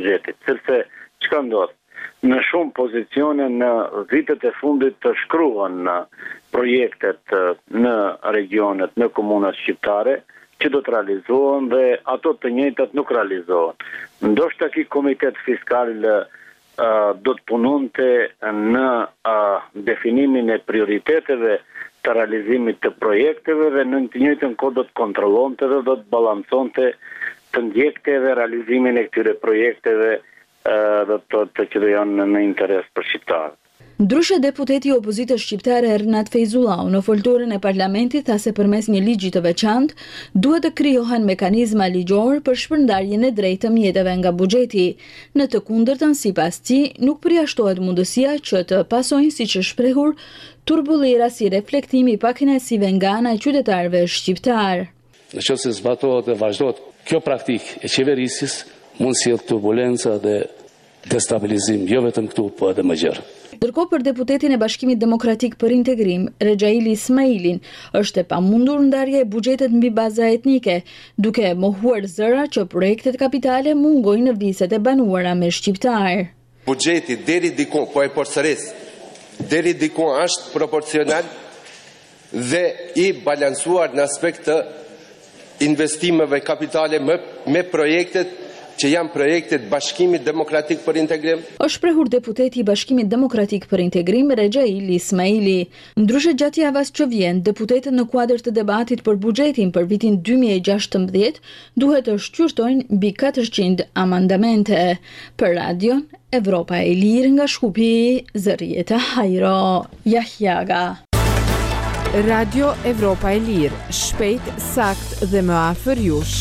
buxhetit, sepse çka ndodh? Në shumë pozicione në vitet e fundit të shkruan projektet në regionet, në komunat shqiptare, që do të realizohen dhe ato të njëjtat nuk realizohen. Ndoshta ky komitet fiskal do të punonte në definimin e prioriteteve të realizimit të projekteve dhe në të njëjtën kohë do të kontrollonte dhe do të balanconte të ndjekte dhe realizimin e këtyre projekteve dhe të që do janë në interes për shqiptarët. Ndryshe, deputeti i opozitës shqiptare Ernat Fejzullau në folturën e parlamentit tha se përmes një ligji të veçantë duhet të krijohen mekanizma ligjor për shpërndarjen e drejtë të mjeteve nga buxheti. Në të kundërtën, sipas tij, nuk përjashtohet mundësia që të pasojnë, siç është shprehur, turbullera si reflektimi i pakënaqësive nga ana e qytetarëve shqiptar. Nëse zbatohet dhe vazhdohet kjo praktikë e qeverisjes, mund sjellë turbulenca dhe destabilizim jo vetëm këtu, po edhe më gjerë. Ndërkohë, për deputetin e Bashkimit Demokratik për Integrim, Rexhaili Ismailin, është e pamundur ndarja e buxhetit mbi baza etnike, duke mohuar zëra që projektet kapitale mungojnë në viset e banuara me shqiptar. Buxheti deri diku, po e përsëris, deri diku është proporcional dhe i balancuar në aspekt të investimeve kapitale me projektet që janë projektet Bashkimit Demokratik për Integrim. Është shprehur deputeti i Bashkimit Demokratik për Integrim Rexhaili Ismaili. Ndryshe, gjatë javës që vjen, deputetët në kuadër të debatit për buxhetin për vitin 2016 duhet të shqyrtojnë mbi 400 amandamente. Për radion Evropa e Lirë nga Shkupi, Zërieta Hajro, Jahjaga. Radio Evropa e Lirë, shpejt, sakt dhe më afër jush.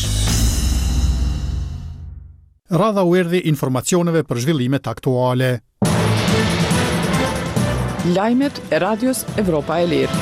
Radha u erdhi informacioneve për zhvillimet aktuale. Lajmet e Radios Evropa e Lirë.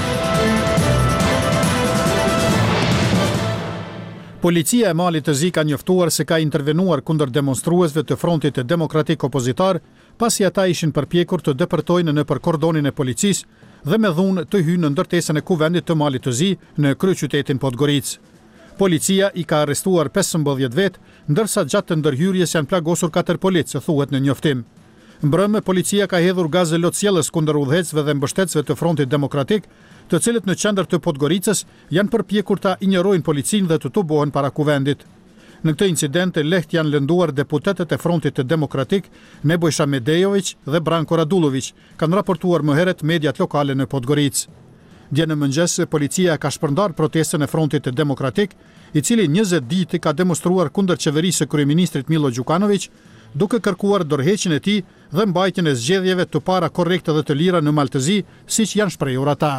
Policia e Malit të Zi ka njoftuar se ka intervenuar kundër demonstruesve të Frontit të Demokratik Opozitar, pasi ata ishin përpjekur të depërtojnë nëpër kordonin e policisë dhe me dhunë të hynë në ndërtesën e kuvendit të Malit të Zi në kryeqytetin Podgoricë. Policia i ka arrestuar 15 vet, ndërsa gjatë të ndërhyrjes janë plagosur 4 policë, thuhet në njoftim. Mbrëmë, policia ka hedhur gazë lotësjellës kundër udhëheqësve dhe mbështetësve të Frontit Demokratik, të cilët në qendër të Podgoricës janë përpjekur ta injorojnë policinë dhe të tubohen para kuvendit. Në këtë incident lehtë janë lënduar deputetët e Frontit të Demokratik, Nebojša Medejović dhe Branko Radullović, kanë raportuar më herët mediat lokale në Podgoricë. Dje në mëngjes, policia ka shpërndar protestën e Frontit të Demokratik, i cili 20 ditë ka demonstruar kundër qeverisë së kryeministrit Milo Đukanović, duke kërkuar dorëheqjen e tij dhe mbajtjen e zgjedhjeve të para korrekte dhe të lira në Maltëzi, siç janë shprehur ata.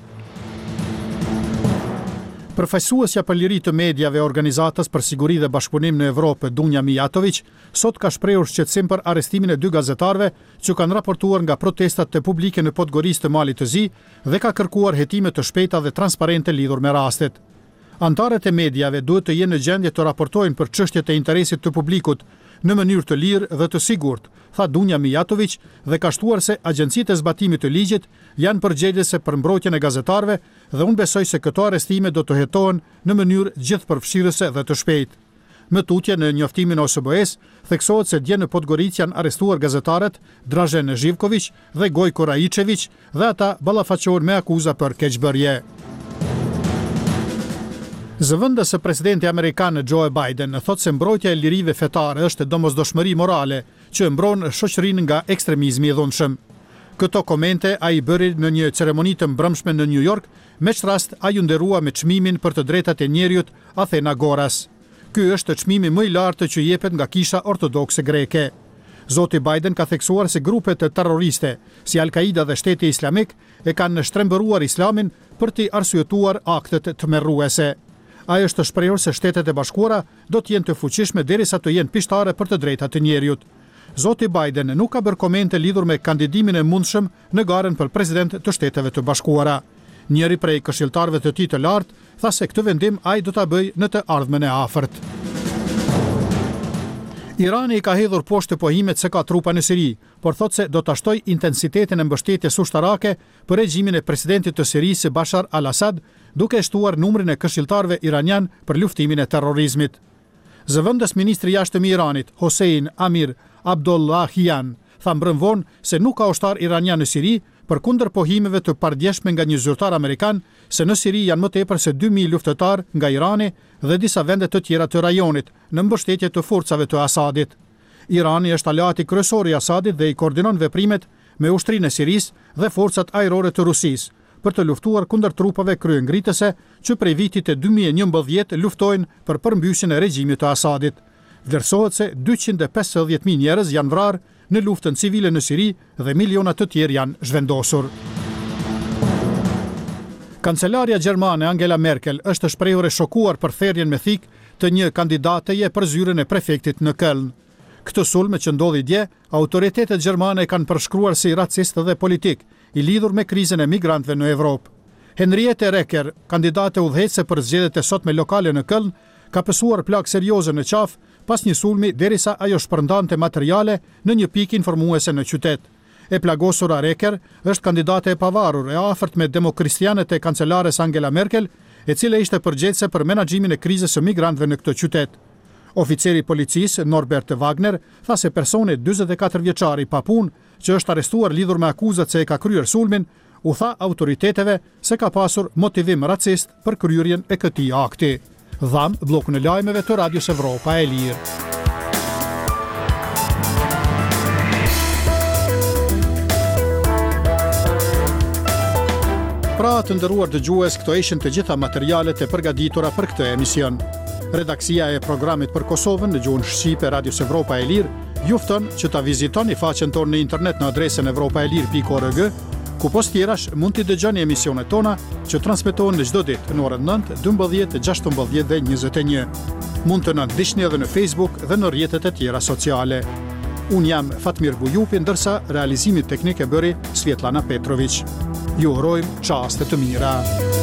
Përfaqësuesja për liri të medjave e Organizatës për Siguri dhe Bashkëpunim në Evropë, Dunja Mijatović, sot ka shprehur shqetësim për arrestimin e 2 gazetarëve që kanë raportuar nga protestat të publike në Podgoricë të Malit të Zi dhe ka kërkuar hetime të shpejta dhe transparente lidhur me rastet. Antarët e medjave duhet të jenë në gjendje të raportojnë për çështjet e interesit të publikut në mënyrë të lirë dhe të sigurt, tha Dunja Mijatović dhe ka shtuar se agjencitë e zbatimit të ligjit janë përgjegjëse për mbrojtjen e gazetarëve dhe unë besoj se këto arrestime do të hetohen në mënyrë gjithëpërfshirëse dhe të shpejtë. Më tutje në njoftimin e OSBE-s theksohet se dje në Podgoricë janë arrestuar gazetarët Dražen Živković dhe Gojko Raičević dhe ata ballafaqohen me akuza për keqbërje. Zëvendësi presidenti amerikan Joe Biden thot se mbrojtja e lirive fetare është domosdoshmëri morale që mbron shoqërinë nga ekstremizmi i dhunshëm. Këto komente ai bëri në një ceremoni të mbrëmshme në New York, me rast ai u nderua me çmimin për të drejtat e njerëzit Athena Goras. Ky është çmimi më i lartë që jepet nga Kisha Ortodokse greke. Zoti Biden ka theksuar se grupet terroriste si Al-Qaida dhe Shteti Islamik e kanë shtrembëruar Islamin për t'i arsyetuar aktet tmerruese. Ai është shprehur se Shtetet e Bashkuara do të jenë të fuqishme derisa të jenë pishtare për të drejtat e njerëzit. Zoti Biden nuk ka bërë komente lidhur me kandidimin e mundshëm në garën për president të Shteteve të Bashkuara. Njëri prej këshilltarëve të tij të lartë tha se këtë vendim ai do ta bëjë në të ardhmen e afërt. Irani ka hedhur poshtë pohimet se ka trupa në Siri, por thot se do ta shtojë intensitetin e mbështetjes ushtarake për regjimin e presidentit të Sirisë Bashar al-Assad, duke shtuar numrin e këshilltarëve iranian për luftimin e terrorizmit. Zëvendës ministri i jashtëm i Iranit, Hossein Amir Abdollahian, tha mbrëm vonë se nuk ka ushtar iranian në Siri, përkundër pohimeve të pardjeshme nga një zyrtar amerikan se në Siri janë më tepër se 2000 luftëtar nga Irani dhe disa vende të tjera të rajonit në mbështetje të forcave të Asadit. Irani është aleati kryesor i Asadit dhe i koordinon veprimet me ushtrinë e Sirisë dhe forcat ajrore të Rusisë për të luftuar kundër trupave kryengritëse që prej vitit e 2011 luftojnë për përmbysjen e regjimit të Asadit. Vlerësohet se 250.000 njerëz janë vrarë në luftën civile në Siri dhe miliona të tjerë janë zhvendosur. Kancelaria gjermane Angela Merkel është shprehur e shokuar për therrjen me thik të një kandidateje për zyrën e prefektit në Köln. Këtë sulm që ndodhi dje, autoritetet gjermane kanë përshkruar si racist dhe politik, i lidhur me krizën e migrantëve në Evropë. Henriette Reker, kandidate udhëheqëse për zgjedhjet e sotme lokale në Köln, ka pësuar plagë serioze në qafë pas një sulmi derisa ajo shpërndante materiale në një pikë informuese në qytet. E plagosura Reker është kandidate e pavarur e afërt me demokristianet e kancelares Angela Merkel, e cila ishte përgjegjëse për menaxhimin e krizës së migrantëve në këtë qytet. Oficeri i policisë Norbert Wagner tha se personi 44 vjeçar i papunë që është arrestuar lidhur me akuzat se e ka kryer sulmin, u tha autoriteteve se ka pasur motivim racist për kryerjen e këtij akti. Dham bllokun e lajmeve të Radios Evropa e Lirë. Pra të nderuar dëgjues, këto ishin të gjitha materialet e përgatitura për këtë emision. Redaksia e programit për Kosovën në gjuhën shqipe Radios Evropa e Lirë ju fton që ta vizitoni faqen tonë në internet në adresën evropaelir.org, ku post tjerash mund t'i dëgjoni emisionet tona që transmetohen në çdo ditë në orën 9, 12, 16 dhe 21. Mund të na ndiqni edhe në Facebook dhe në rrjetet e tjera sociale. Unë jam Fatmir Bujupi, ndërsa realizimin teknik e bëri Svetlana Petrović. Ju urojmë çaste të mira.